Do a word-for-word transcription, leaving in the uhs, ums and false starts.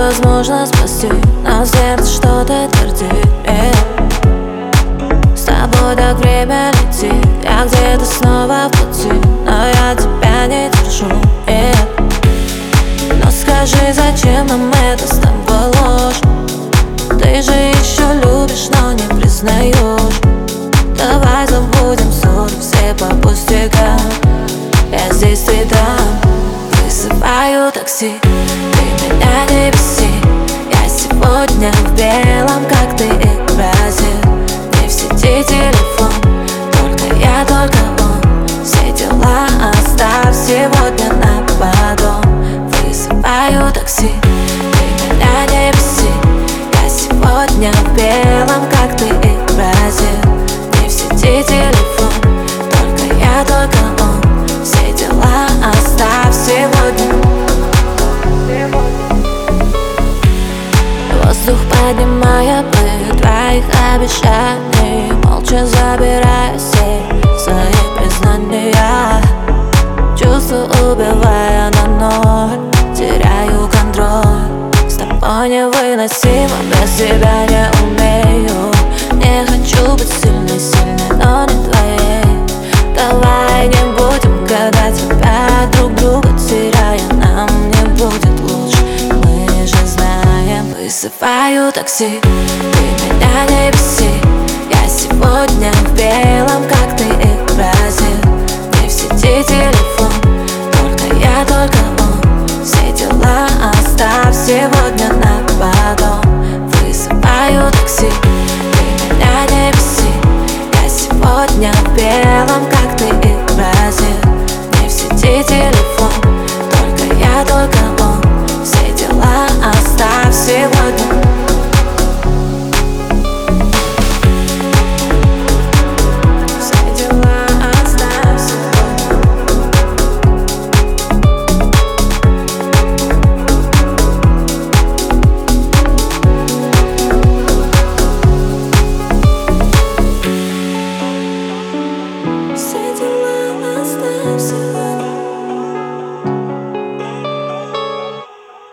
невозможно спасти, но сердце что-то твердит. С тобой так время летит, я где-то снова в пути, но я тебя не держу. Но скажи, зачем нам это с тобой ложь? Ты же еще любишь, но не признаешь. Давай забудем ссоры все по пустякам. Я здесь, ты там. Вызываю такси, ты меня не беси. Я сегодня в белом, как ты и просил. Не в сети телефон, только я, только он. Все дела оставь сегодня на потом. Вызываю такси, ты меня не беси. Я сегодня в белом, как ты и просил. Не в сети телефон, только я, только он. Все дела оставь сегодня. Воздух поднимая пыль твоих обещаний, молча забирая все свои признания. Чувства убивая на ноль, теряю контроль. С тобой невыносимо, без тебя не умею. Не хочу быть сильной, сильной, но не твоей. Давай не будем гадать тебя друг друга теряя. Нам не будет лучше, мы же знаем. Вызываю такси,